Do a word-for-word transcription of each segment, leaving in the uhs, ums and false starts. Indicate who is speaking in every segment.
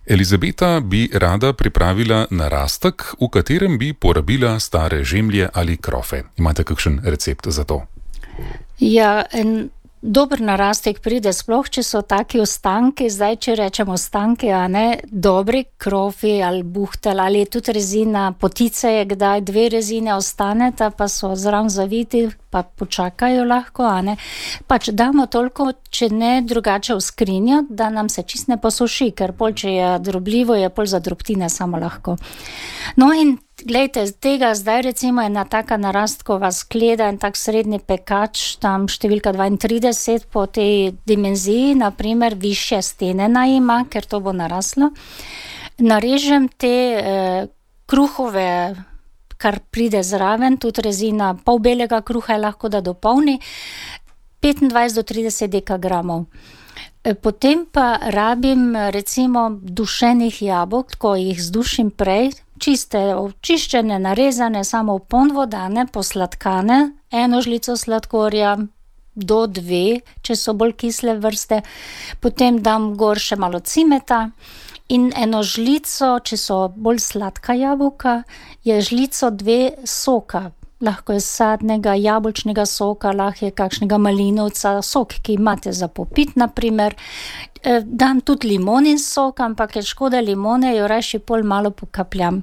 Speaker 1: Elizabeta bi rada pripravila narastek, v katerem bi porabila stare žemlje ali krofe. Imate kakšen recept za to?
Speaker 2: Ja, en dober narastek pride sploh, če so taki ostanki, zdaj če rečemo ostanki, a ne, dobri krofi ali buhtelj ali tudi rezina, potice je kdaj, dve rezine ostaneta, pa so zraven zaviti, pa počakajo lahko, a ne. Pač damo toliko, če ne drugače v skrinjo, da nam se čist ne posuši, ker pol, če je drobljivo, je pol za drobtine samo lahko. No in glejte, tega zdaj recimo ena taka narastkova skleda, en tak srednji pekač, tam številka dvaintrideset po tej dimenziji, naprimer višje stene naj ima, ker to bo naraslo. Narežem te eh, kruhove, kar pride zraven, tudi rezina pol belega kruha je lahko da dopolni, petindvajset do trideset dekagramov. Potem pa rabim recimo dušenih jabolk, ko jih zdušim prej, čiste, očiščene, narezane, samo v ponvo dane, posladkane, eno žlico sladkorja do dve, če so bolj kisle vrste, potem dam gor še malo cimeta in eno žlico, če so bolj sladka jabolka, je žlico dve soka. Lahko je sadnega, jabolčnega soka, lahko je kakšnega malinovca, sok, ki imate za popit, naprimer. Dam tudi limonin sok, ampak je škoda limone, jo rajši pol malo pokapljam.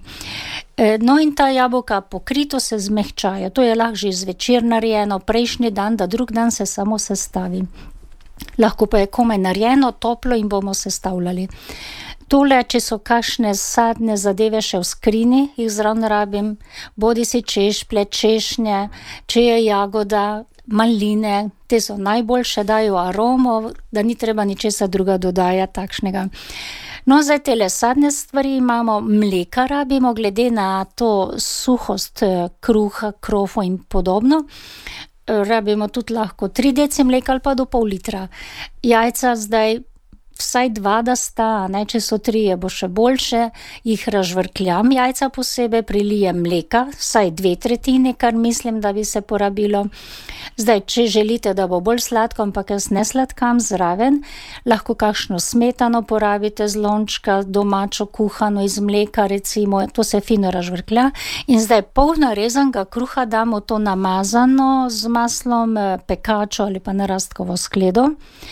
Speaker 2: No in ta jabolka pokrito se zmehčajo, to je lahko že zvečer narejeno, prejšnji dan, da drug dan se samo sestavi. Lahko pa je komaj narejeno, toplo in bomo sestavljali. Tole, če so kakšne sadne zadeve še v skrini, jih zraven rabim, bodi si češplje, češnje, če je jagoda, maline, te so najboljše, dajo aromo, da ni treba ničesa druga dodajati takšnega. No, zdaj tele sadne stvari imamo, mleka rabimo, glede na to suhost kruha, krofo in podobno. Rabimo tudi lahko tri deci mleka ali pa do pol litra. Jajca zdaj vsaj dva da sta, ne, če so trije, bo še boljše, jih razžvrkljam jajca posebej, prilijem mleka, vsaj dve tretjini, kar mislim, da bi se porabilo. Zdaj, če želite, da bo bolj sladko, ampak jaz ne sladkam zraven, lahko kakšno smetano porabite z lončka, domačo kuhano iz mleka, recimo, to se fino razžvrklja. In zdaj pol narezanega kruha damo to namazano z maslom, pekačo ali pa narastkovo skledo.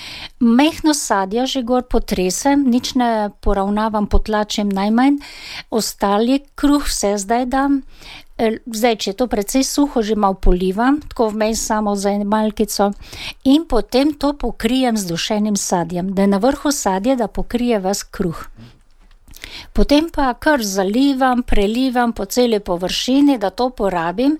Speaker 2: Mehno sadja že gor potresem, nič ne poravnavam, potlačim najmanj, ostali kruh vse zdaj dam. Zdaj, če je to precej suho, že malo polivam, tako vmes samo za eno malkico in potem to pokrijem z dušenim sadjem, da je na vrhu sadje, da pokrije ves kruh. Potem pa kar zalivam, prelivam po celi površini, da to porabim,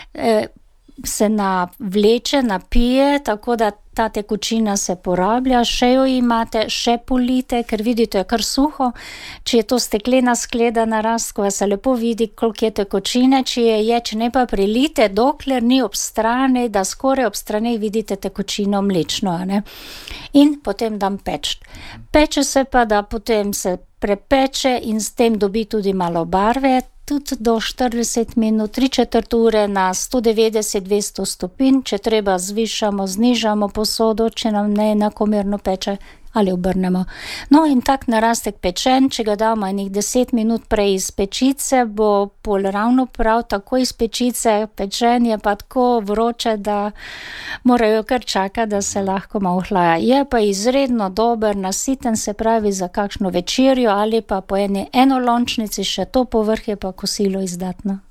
Speaker 2: se navleče, napije, tako da ta tekočina se porablja, še jo imate, še polite, ker vidite, je kar suho. Če je to steklena skleda narastkova, se lepo vidi, koliko je tekočine, če je ječ, ne pa prilite, dokler ni ob strani, da skoraj ob strani vidite tekočino mlečno, ne. In potem dam peč. Peče se pa, da potem se prepeče in s tem dobi tudi malo barve, tudi do štirideset minut, tri četrt ure na sto devetdeset do dvesto stopinj, če treba zvišamo, znižamo posodo, če nam ne enakomerno peče ali obrnemo. No in tak narastek pečen, če ga damo enih deset minut prej iz pečice, bo pol ravno prav, tako iz pečice, pečen je pa tako vroče, da morajo kar čakati, da se lahko malo hlaja. Je pa izredno dober, nasiten, se pravi za kakšno večerjo ali pa po eni enolončnici, še to povrh je pa kosilo izdatno.